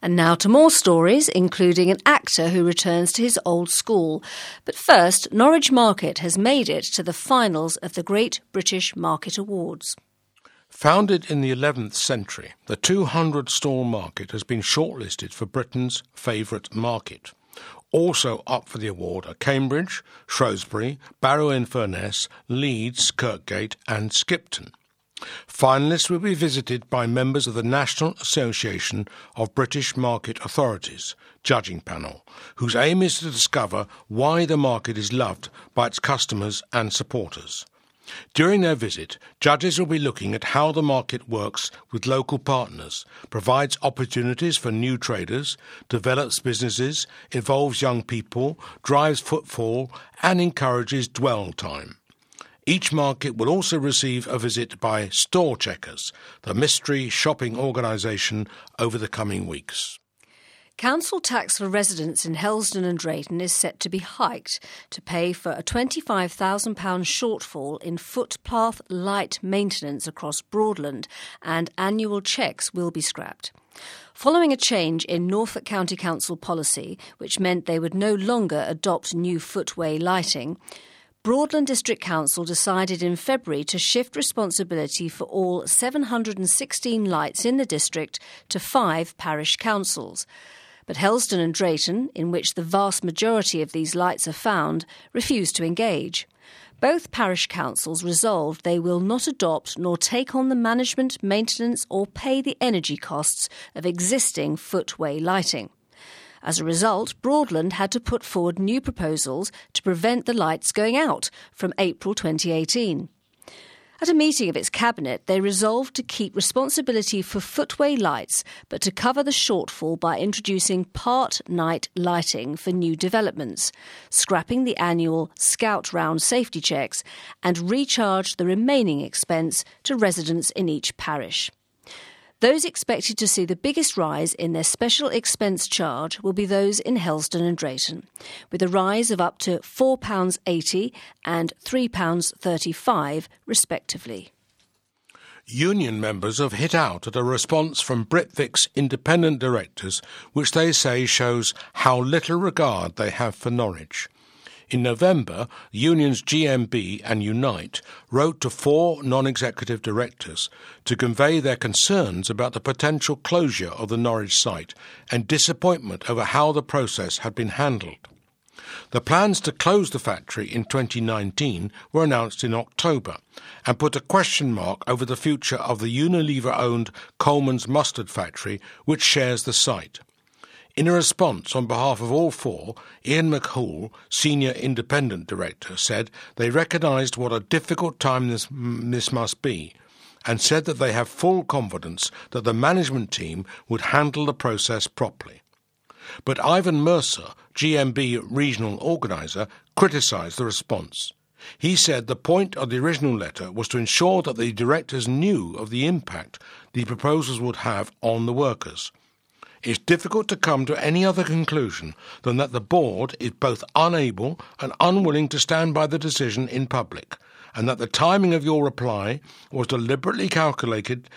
And now to more stories, including an actor who returns to his old school. But first, Norwich Market has made it to the finals of the Great British Market Awards. Founded in the 11th century, the 200-stall market has been shortlisted for Britain's favourite market. Also up for the award are Cambridge, Shrewsbury, Barrow-in-Furness, Leeds, Kirkgate and Skipton. Finalists will be visited by members of the National Association of British Market Authorities judging panel, whose aim is to discover why the market is loved by its customers and supporters. During their visit, judges will be looking at how the market works with local partners, provides opportunities for new traders, develops businesses, involves young people, drives footfall and encourages dwell time. Each market will also receive a visit by Store Checkers, the mystery shopping organisation, over the coming weeks. Council tax for residents in Helsdon and Drayton is set to be hiked to pay for a £25,000 shortfall in footpath light maintenance across Broadland, and annual checks will be scrapped. Following a change in Norfolk County Council policy, which meant they would no longer adopt new footway lighting, Broadland District Council decided in February to shift responsibility for all 716 lights in the district to 5 parish councils. But Helsdon and Drayton, in which the vast majority of these lights are found, refused to engage. Both parish councils resolved they will not adopt nor take on the management, maintenance or pay the energy costs of existing footway lighting. As a result, Broadland had to put forward new proposals to prevent the lights going out from April 2018. At a meeting of its cabinet, they resolved to keep responsibility for footway lights, but to cover the shortfall by introducing part-night lighting for new developments, scrapping the annual Scout Round safety checks, and recharge the remaining expense to residents in each parish. Those expected to see the biggest rise in their special expense charge will be those in Helsdon and Drayton, with a rise of up to £4.80 and £3.35 respectively. Union members have hit out at a response from Britvic's independent directors, which they say shows how little regard they have for Norwich. In November, unions GMB and Unite wrote to 4 non-executive directors to convey their concerns about the potential closure of the Norwich site and disappointment over how the process had been handled. The plans to close the factory in 2019 were announced in October and put a question mark over the future of the Unilever-owned Coleman's Mustard factory, which shares the site. In a response on behalf of all 4, Ian McHool, Senior Independent Director, said they recognised what a difficult time this must be and said that they have full confidence that the management team would handle the process properly. But Ivan Mercer, GMB regional organiser, criticised the response. He said the point of the original letter was to ensure that the directors knew of the impact the proposals would have on the workers. It's difficult to come to any other conclusion than that the board is both unable and unwilling to stand by the decision in public, and that the timing of your reply was deliberately calculated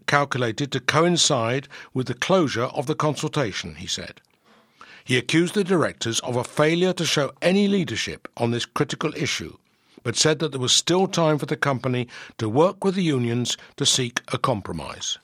to coincide with the closure of the consultation, he said. He accused the directors of a failure to show any leadership on this critical issue, but said that there was still time for the company to work with the unions to seek a compromise.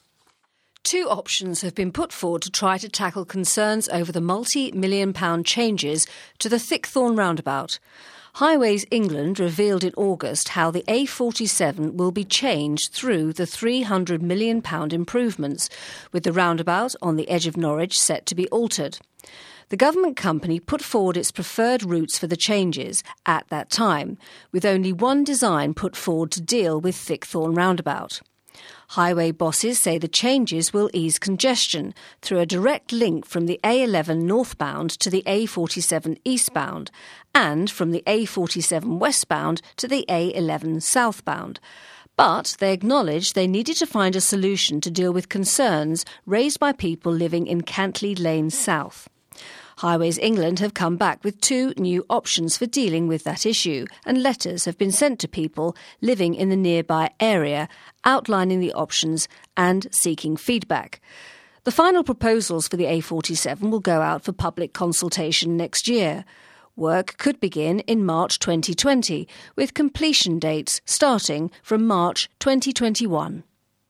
2 options have been put forward to try to tackle concerns over the multi-million-pound changes to the Thickthorne roundabout. Highways England revealed in August how the A47 will be changed through the £300 million improvements, with the roundabout on the edge of Norwich set to be altered. The government company put forward its preferred routes for the changes at that time, with only one design put forward to deal with Thickthorne roundabout. Highway bosses say the changes will ease congestion through a direct link from the A11 northbound to the A47 eastbound and from the A47 westbound to the A11 southbound. But they acknowledged they needed to find a solution to deal with concerns raised by people living in Cantley Lane South. Highways England have come back with 2 new options for dealing with that issue, and letters have been sent to people living in the nearby area outlining the options and seeking feedback. The final proposals for the A47 will go out for public consultation next year. Work could begin in March 2020, with completion dates starting from March 2021.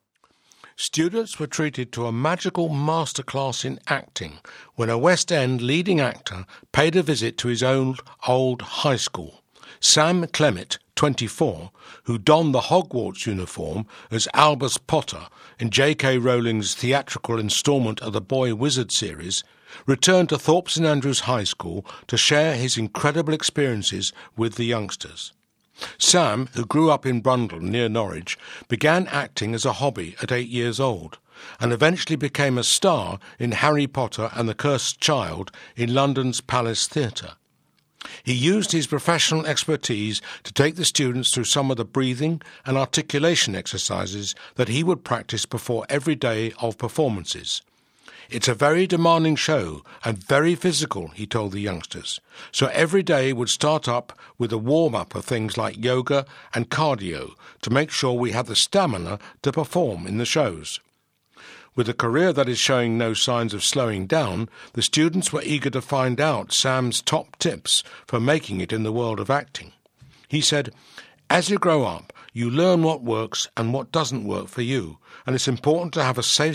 Students were treated to a magical masterclass in acting when a West End leading actor paid a visit to his own old high school. Sam Clemmett, 24, who donned the Hogwarts uniform as Albus Potter in J.K. Rowling's theatrical instalment of the Boy Wizard series, returned to Thorpe St Andrews High School to share his incredible experiences with the youngsters. Sam, who grew up in Brundall near Norwich, began acting as a hobby at 8 years old and eventually became a star in Harry Potter and the Cursed Child in London's Palace Theatre. He used his professional expertise to take the students through some of the breathing and articulation exercises that he would practice before every day of performances. It's a very demanding show and very physical, he told the youngsters, so every day would start up with a warm-up of things like yoga and cardio to make sure we had the stamina to perform in the shows. With a career that is showing no signs of slowing down, the students were eager to find out Sam's top tips for making it in the world of acting. He said, "As you grow up, you learn what works and what doesn't work for you, and it's important to have a safe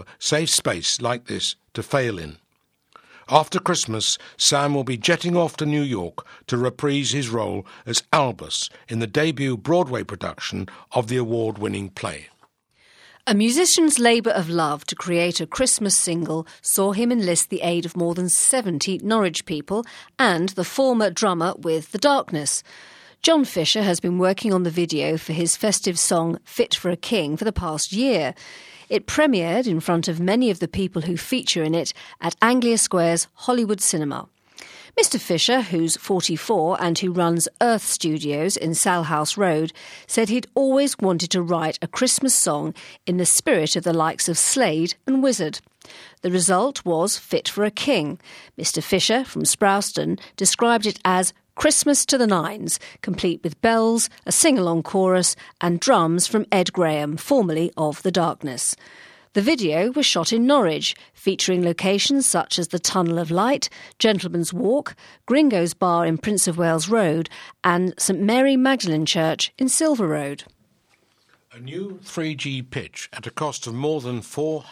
space like this to fail in." After Christmas, Sam will be jetting off to New York to reprise his role as Albus in the debut Broadway production of the award-winning play. A musician's labour of love to create a Christmas single saw him enlist the aid of more than 70 Norwich people and the former drummer with The Darkness. John Fisher has been working on the video for his festive song Fit for a King for the past year. It premiered in front of many of the people who feature in it at Anglia Square's Hollywood Cinema. Mr Fisher, who's 44 and who runs Earth Studios in Salhouse Road, said he'd always wanted to write a Christmas song in the spirit of the likes of Slade and Wizard. The result was Fit for a King. Mr Fisher from Sprowston described it as Christmas to the nines, complete with bells, a sing-along chorus and drums from Ed Graham, formerly of The Darkness. The video was shot in Norwich, featuring locations such as the Tunnel of Light, Gentleman's Walk, Gringo's Bar in Prince of Wales Road and St Mary Magdalene Church in Silver Road. A new 3G pitch at a cost of more than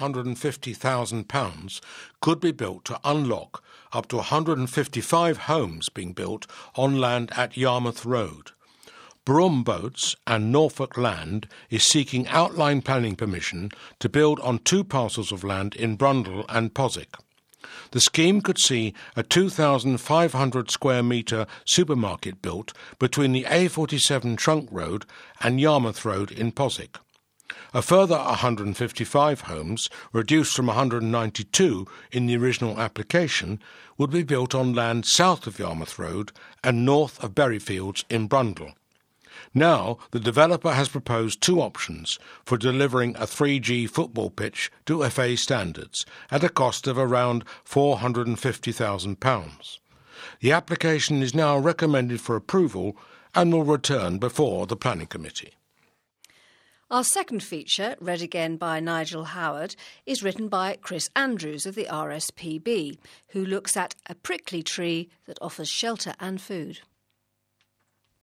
£450,000 could be built to unlock up to 155 homes being built on land at Yarmouth Road. Brougham Boats and Norfolk Land is seeking outline planning permission to build on 2 parcels of land in Brundall and Poswick. The scheme could see a 2,500 square metre supermarket built between the A47 Trunk Road and Yarmouth Road in Poswick. A further 155 homes, reduced from 192 in the original application, would be built on land south of Yarmouth Road and north of Berryfields in Brundall. Now, the developer has proposed 2 options for delivering a 3G football pitch to FA standards at a cost of around £450,000. The application is now recommended for approval and will return before the Planning Committee. Our second feature, read again by Nigel Howard, is written by Chris Andrews of the RSPB, who looks at a prickly tree that offers shelter and food.